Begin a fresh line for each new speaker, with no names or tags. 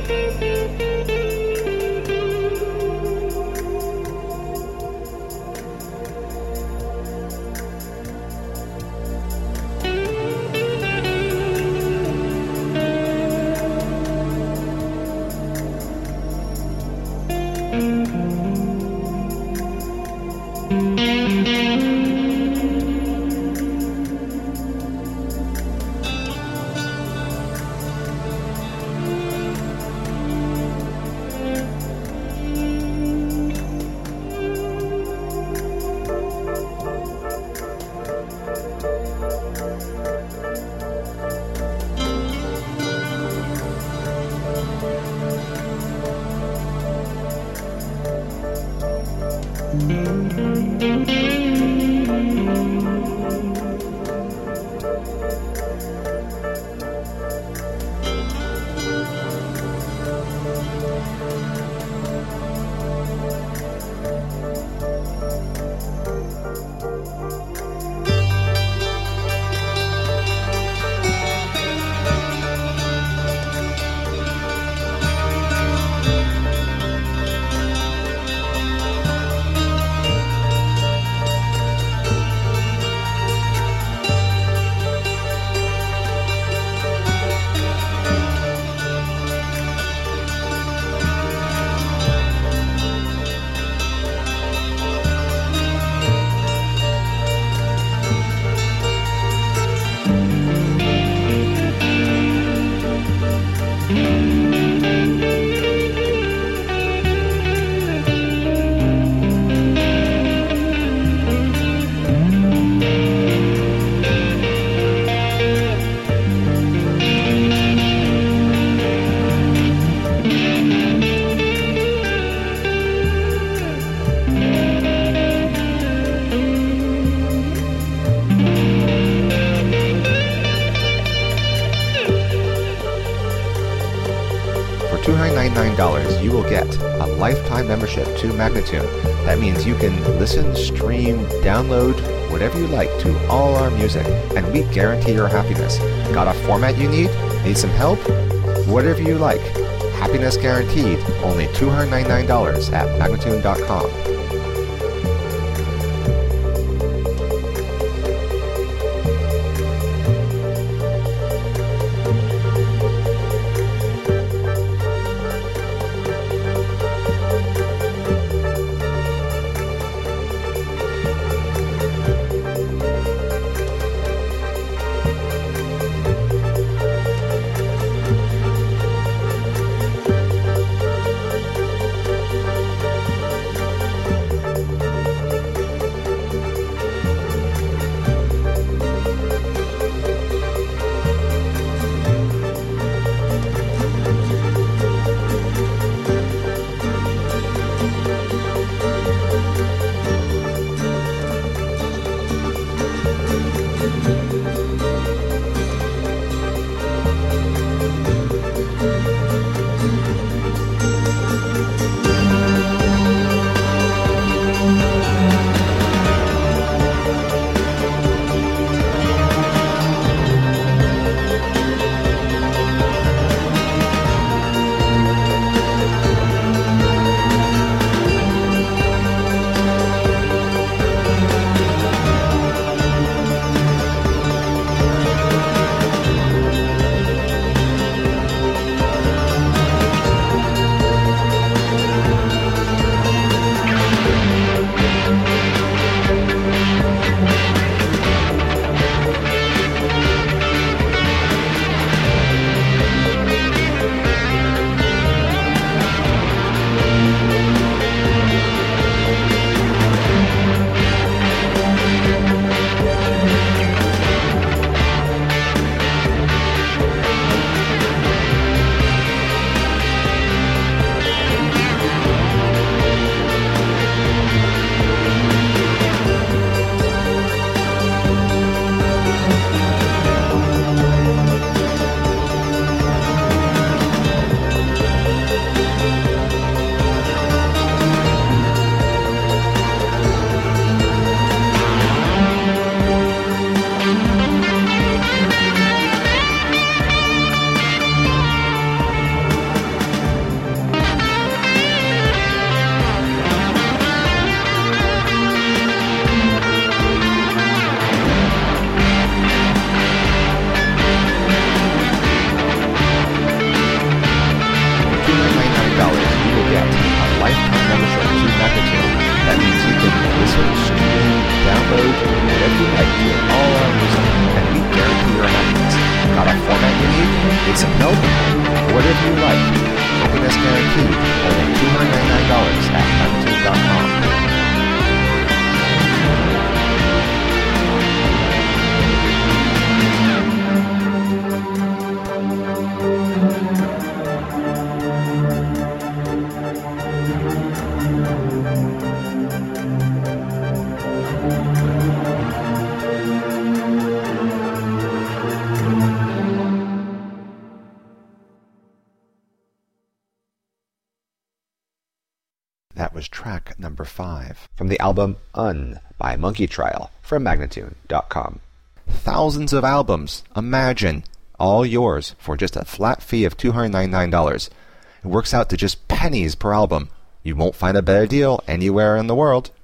$299, you will get a lifetime membership to Magnatune. That means you can listen, stream, download, whatever you like to all our music, and we guarantee your happiness. Got a format you need? Need some help? Whatever you like. Happiness guaranteed. Only $299 at Magnatune.com. you will get a lifetime membership to Magnitude. That means you can listen, stream, download, whatever you like to all our music, and we guarantee your happiness. Got a format you need? Need some help? Whatever you like. Happiness guaranteed. Only $299 at Magnitude.com. That was track number 5 from the album Un by Monkey Trial from Magnatune.com. Thousands of albums, imagine, all yours for just a flat fee of $299. It works out to just pennies per album. You won't find a better deal anywhere in the world.